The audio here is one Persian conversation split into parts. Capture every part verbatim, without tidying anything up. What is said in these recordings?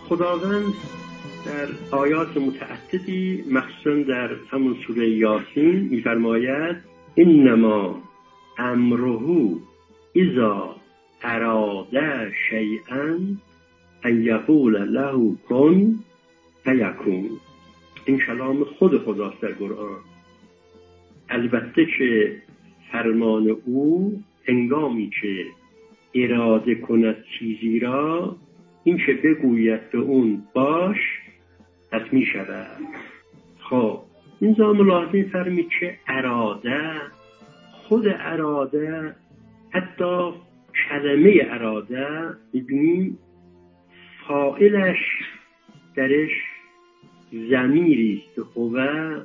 خداوند در آیات متعددی مخصوصا در همون سوره یاسین می‌فرماید انما امره اذا اراد شیئا ان یقول له کن فیکون. این کلام خود خداست در قرآن. البته که فرمان او هنگامی که اراده کند چیزی را، این که بگوید به اون باش پس می شود. خب این زمان ملاحظه فرمید که اراده، خود اراده، حتی کلمه اراده ببینیم فاعلش درش ضمیری است و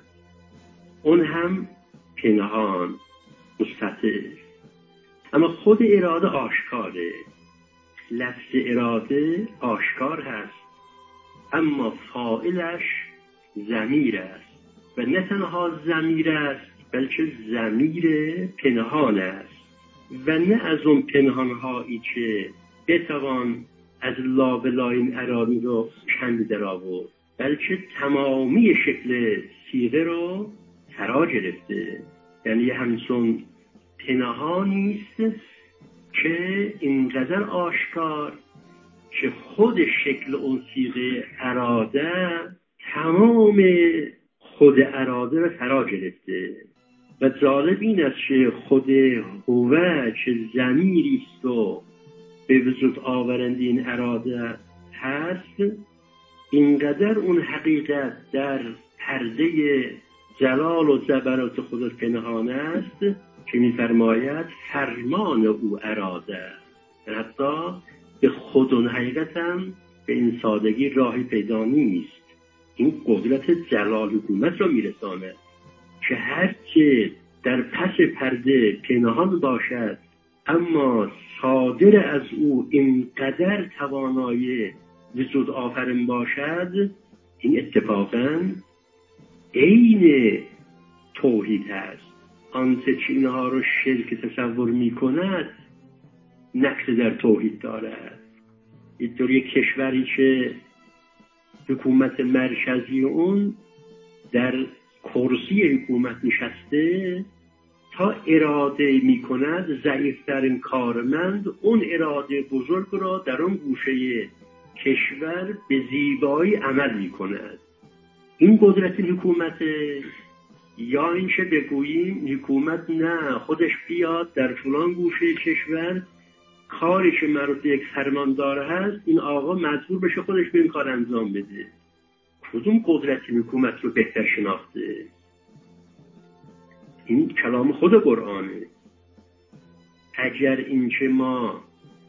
اون هم پنهان مستتر، اما خود اراده آشکاره. لفظ اراده آشکار هست اما فاعلش ضمیر است و نه تنها ضمیر است بلکه ضمیر پنهان است و نه از اون پنهانهایی که بتوان از لابلای این اراده رو کند در آورد، بلکه تمامی شکل صیغه رو فرا گرفته. یعنی همچون پنهانی است که اینقدر آشکار که خود شکل اون صیغه اراده تمام خود اراده رو فرا گرفته. و جالب این است که خود هوه که ضمیری است و به وجود آورنده این اراده هست، اینقدر اون حقیقت در پرده جلال و جبروت خود پنهان است که می‌فرماید فرمان او اراده. حتی به خود اون حقیقت هم به این سادگی راهی پیدا نیست. این قدرت جلال حکومت را میرساند که هر چه در پس پرده پنهان باشد اما صادر از او اینقدر توانایی وجود آفرین باشد، این اتفاقاً عین توحید هست. آنچه که اینها رو شرک تصور می کند نقص در توحید دارد. اینطور یک کشوری که حکومت مرکزی اون در کرسی حکومت نشسته، تا اراده می کند ضعیفترین کارمند اون اراده بزرگ را در اون گوشه کشور به زیبایی عمل می کند. این قدرت حکومت، یا اینکه بگوییم حکومت نه خودش بیاد در فلان گوشه کشور کاری که مربوط به یک فرماندار هست، این آقا مجبور بشه خودش به این کار انجام بده. کدوم قدرت حکومت رو بهتر شناخته؟ این کلام خود قرآنه. اگر اینکه ما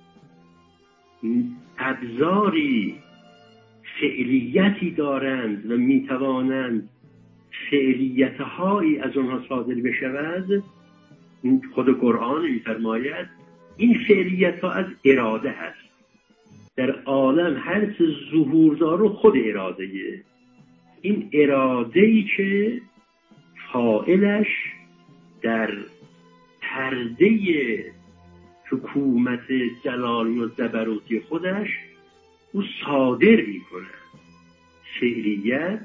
ابزاری فعلیتی دارند و میتوانند فعلیت‌هایی از آنها صادر بشود، خود قرآن می‌فرماید این فعلیت‌ها از اراده هست. در عالم هر چه ظهور داره خود اراده‌ایه. این اراده‌ای که فاعلش در پرده حکومت جلالی و جبروتی خودش او صادر می‌کنه. فعلیت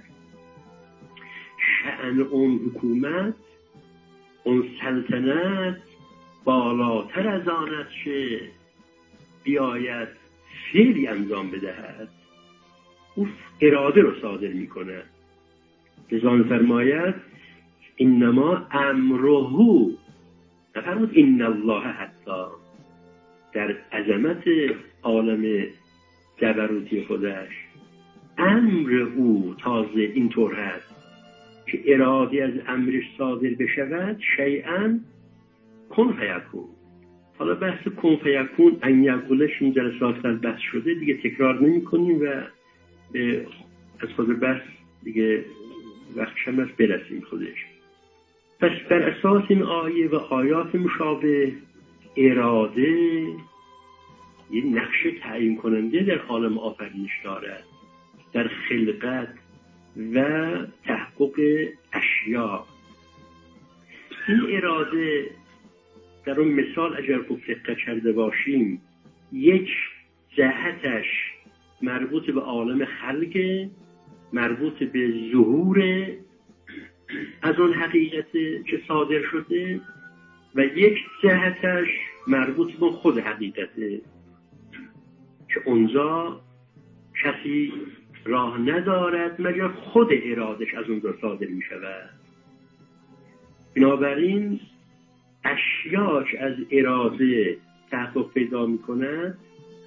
شأن اون حکومت، اون سلطنت بالاتر از آن است که بیاید فعلی انجام بدهد. او اراده رو صادر میکنه. لذا فرماید انما امره، نفرمود ان الله حتی، در عظمت عالم جبروتی خودش امر او تازه اینطور هست که اراده از امرش صادر بشود، شیئا کن فیکون. حالا بحث کن فیکون ان یقولش این جلسات قبل بحث شده، دیگه تکرار نمی کنیم و از خود بحث دیگه وقت شم از برسیم خودش. پس بر اساس این آیه و آیات مشابه، اراده یه نقش تعیین کننده در عالم آفرینش دارد، در خلقت و تحقق اشیاء. این اراده در اون مثال اگر خوب دقت کرده باشیم، یک جهتش مربوط به عالم خلق، مربوط به ظهور از اون حقیقت که صادر شده و یک جهتش مربوط به خود حقیقته که اونجا کسی راه ندارد مگر خود ارادش از اونجا صادر می شود. بنابراین اشیا که از اراده تحقق پیدا می کند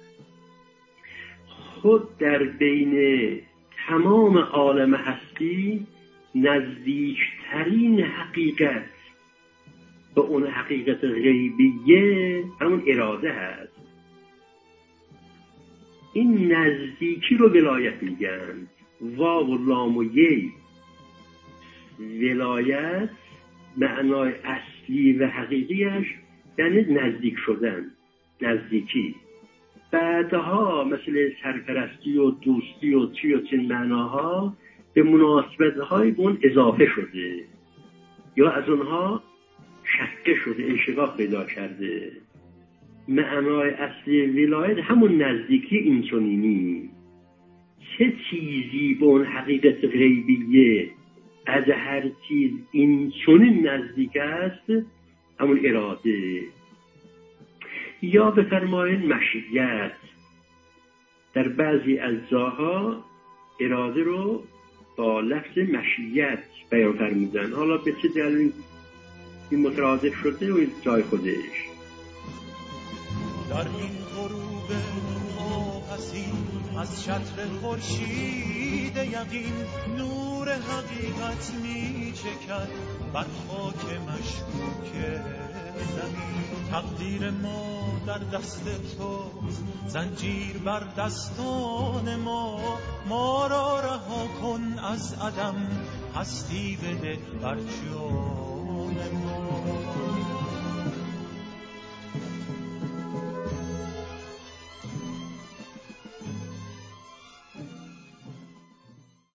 خود در بین تمام عالم هستی نزدیکترین حقیقت به اون حقیقت غیبیه همون اراده هست. این نزدیکی رو ولایت میگن. واو و لام و یی. ولایت معنای اصلی و حقیقیش یعنی نزدیک شدن، نزدیکی. بعدها مثل سرپرستی و دوستی و چی و چین معناها به مناسبت‌های اون اضافه شده یا از اونها شکه شده، انشقاق پیدا کرده. معنای اصلی ولایت همون نزدیکی اینچنینی. چه چیزی به اون حقیقت غیبیه از هر چیز اینچنین نزدیک است؟ همون اراده. یا بفرمایید مشیت. در بعضی اجزاها اراده رو با لفظ مشیت بیان فرمودن. حالا به چه دلیل این مترادف شده و این جای خودش. در این غروب آپسی از شطر خورشید یقین نور حقیقت می چکد بر خاک مشکوک زمین. تقدیر ما در دست توست، زنجیر بر دستان ما. ما را رها کن از عدم، هستی بده بر جان ما.